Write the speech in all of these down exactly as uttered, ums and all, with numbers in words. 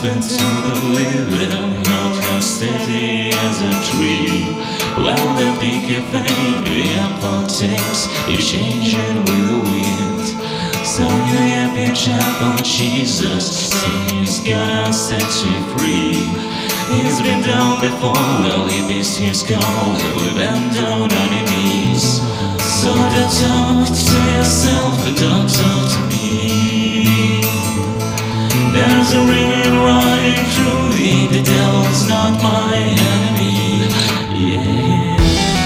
open to the living, not as steady as a tree. When the picket fame, the politics, you change it with the wind. So you happy child on Jesus, saying he's gonna set you free. He's been down before, well he missed his call, we bend down on your knees. So don't talk to yourself, but don't talk to me. There's a ring running through me, the devil's not my enemy, yeah.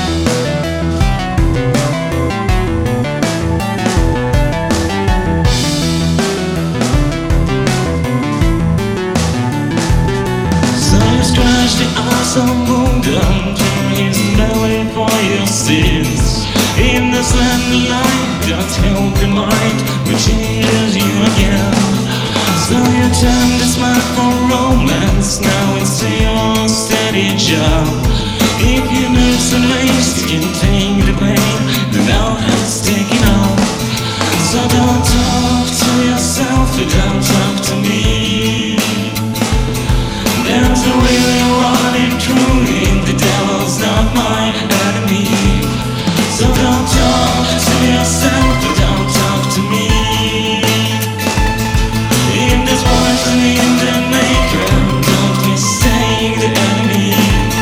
So you scratch the awesome wound until his belly for your sins. In the slant light, don't help the mind, which changes you again. So you turn the smile for romance, now it's your steady job. If you lose some waste, you can take the pain without us taking off. So don't talk to yourself, don't talk to me. There's a really running through me, the devil's not my enemy. So don't talk to yourself, don't talk to me. In this poison in the maker, don't mistake the enemy.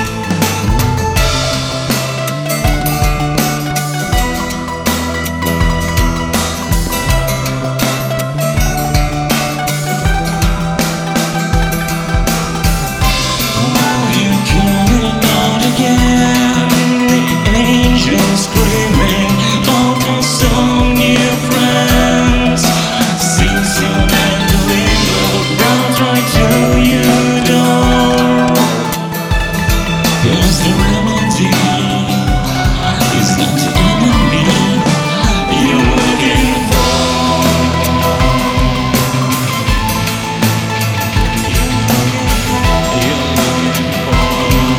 Oh, you're coming out again, the angels screaming, all for some new friends. Seems you'll never leave, runs right to your door. 'Cause the remedy is not the enemy you're looking for. You're looking for.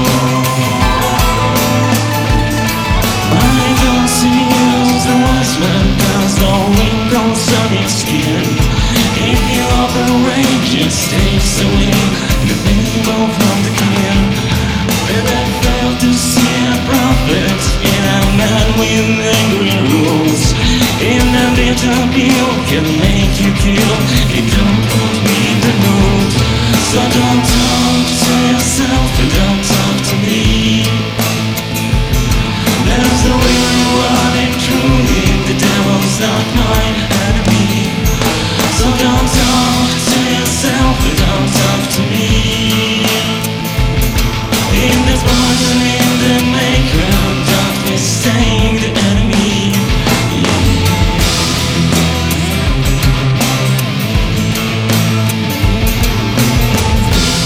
I don't see you as the wise man, 'cause no wrinkles on your skin. If you operate, just takes away the favor from the king. But I fail to see a prophet in a man with angry rules. In a little pill can make you kill, it don't put me in the mood. So don't talk to yourself, don't talk to me. There's a river running through me, the devil's not my enemy. So don't talk to yourself, don't talk to me. In this poison in the maker, don't mistake the enemy, yeah.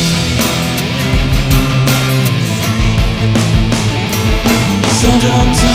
So don't talk